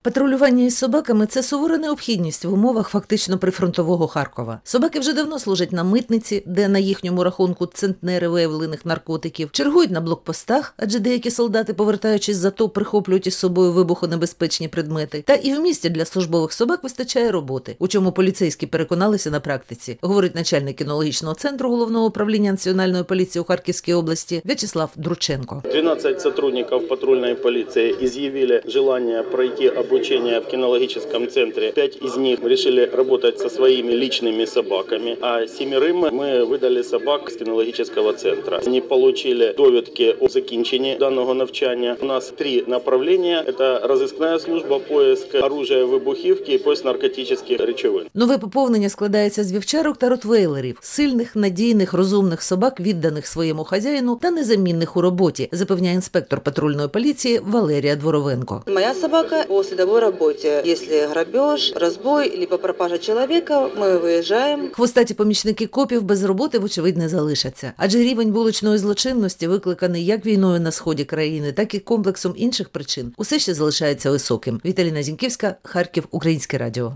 Патрулювання із собаками – це сувора необхідність в умовах фактично прифронтового Харкова. Собаки вже давно служать на митниці, де на їхньому рахунку центнери виявлених наркотиків, чергують на блокпостах, адже деякі солдати, повертаючись з АТО, прихоплюють із собою вибухонебезпечні предмети. Та і в місті для службових собак вистачає роботи, у чому поліцейські переконалися на практиці, говорить начальник кінологічного центру Головного управління Національної поліції у Харківській області В'ячеслав Друченко. 12 сотрудников патрульной полиции изъявили желание пройти обучение в кинологическом центре. 5 из них решили работать со своими личными собаками, а 7 мы выдали собак с кинологического центра. Они получили довідки о закінченні данного навчання. У нас 3 направления. Это розыскная служба, поиск оружия, вибухівки і поиск наркотичних речовин. Нове поповнення складається з вівчарок та ротвейлерів – сильних, надійних, розумних собак, відданих своєму хазяїну та незамінних у роботі, запевняє інспектор патрульної поліції Валерія Дворовенко. Моя собака по слідовій роботі. Якщо грабеж, розбой, або пропажа чоловіка, ми виїжджаємо. Хвостаті помічники копів без роботи, вочевидь, не залишаться. Адже рівень вуличної злочинності, викликаний як війною на сході країни, так і комплексом інших причин, усе ще залишається високим. Віталіна Зінківська, Харків, Українське радіо.